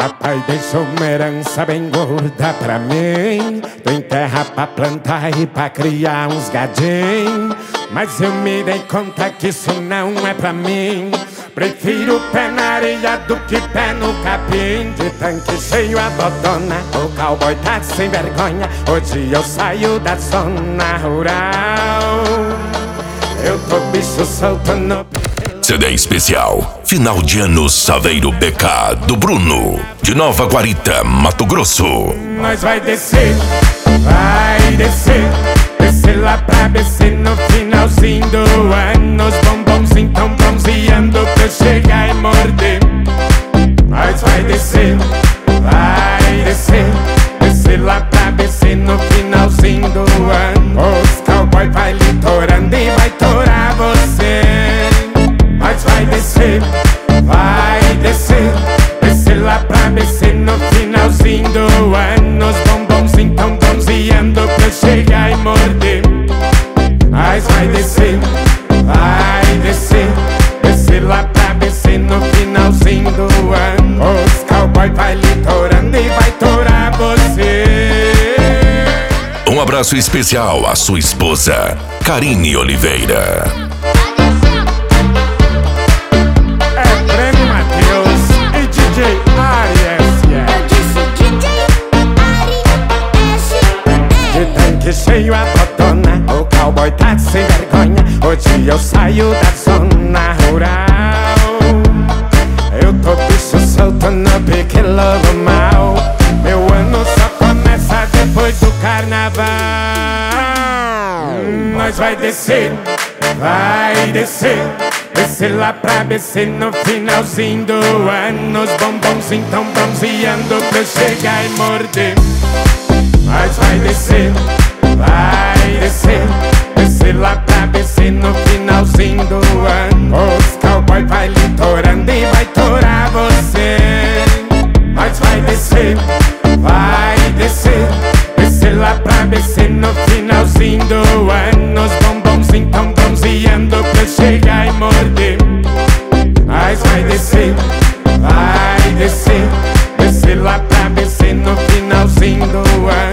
Papai deixou uma herança bem gorda pra mim. Tem terra pra plantar e pra criar uns gadinhos. Mas eu me dei conta que isso não é pra mim. Prefiro pé na areia do que pé no capim. De tanque cheio a botona, o cowboy tá sem vergonha. Hoje eu saio da zona rural. Eu tô bicho solto no... CD especial Final de Ano Saveiro BK do Bruno, de Nova Guarita, Mato Grosso. Nós vai descer, vai descer. Descer lá pra BC no finalzinho do ano. Os bombons então bronzeando pra eu chegar e morder. Nós vai descer, vai descer. Descer lá pra BC no finalzinho do ano. Os cowboy vai litorando e vai torar você. Nós vai descer, vai descer. Descer lá pra BC no finalzinho do ano. Os bombons então bronzeando pra eu chegar e morder. Nós vai descer, vai descer. Descer lá pra BC no finalzinho do ano. Os cowboy vai litorando e vai torar você. Um abraço especial à sua esposa, Karine Oliveira. Cheio a botona, o cowboy tá sem vergonha. Hoje eu saio da zona rural. Eu tô bicho solto no pique lobo mal. Meu ano só começa depois do carnaval. Nós vai descer, vai descer. Descer lá pra BC no finalzinho do ano. Os bombons então bronzeando pra eu chegar e morder. Nós vai descer, vai descer. Descer lá pra BC no finalzinho do ano. Os cowboy vai litorando e vai torar você. Nós vai descer, vai descer. Descer lá pra BC no finalzinho do ano. Os bombons então bronzeando pra eu chegar e morder. Nós vai descer, vai descer. Descer lá pra BC no finalzinho do ano.